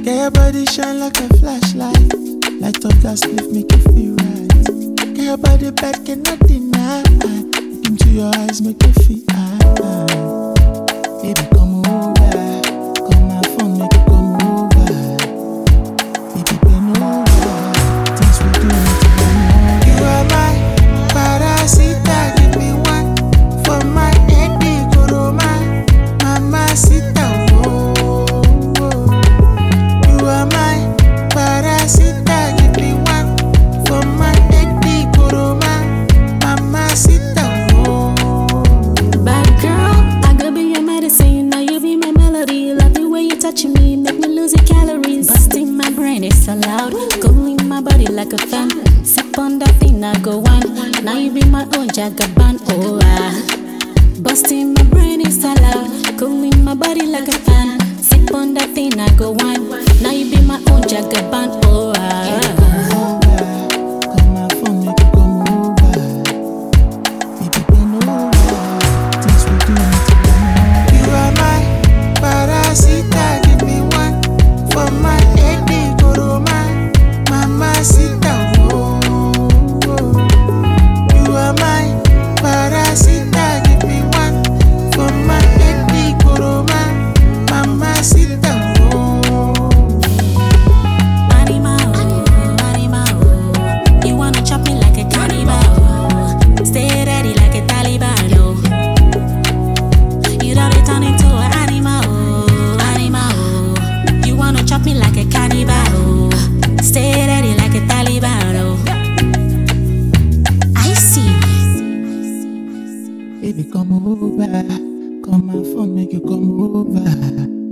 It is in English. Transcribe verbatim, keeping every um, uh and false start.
Get your body shine like a flashlight. Light up gas lift, make you feel right. Get your body bad, cannot deny. Into your eyes, make you feel high. Baby, come over. Come my phone, make you come over. Baby, bend over. Things we do need to bend over. You are my parasita, give me one for my head, big Roma, mama sita. Oh, oh. You are my parasita, give me one for my head, big Roma, mama sita. Oh. Bad girl, I could be your medicine, now you be my melody. Love the way you touch me, make me lose the calories. Busting my brain, it's so loud. Cooling my body like a fan. Sip on that thing, I go on. Now you be my own jagaban, oh ah. Busting my brain, it's so loud. Cooling my body like a fan. Sip on that thing, I go on. Now you be my own jagaban, oh ah. Come my phone, make you come over. Baby, bend over. Things we do need to bend over. You are my parasita, give me one for my head, big Roma, mama sita. Oh, oh. You are my parasita, give me one for my head, big Roma, mama sita. Oh. Animal, animal, you wanna chop me like a cannibal. Stay ready like a Taliban, oh. You don't turn into an animal, animal. You wanna chop me like a cannibal. Stay ready like a Taliban, oh. I see. Baby, come over. Come my phone, make you come over.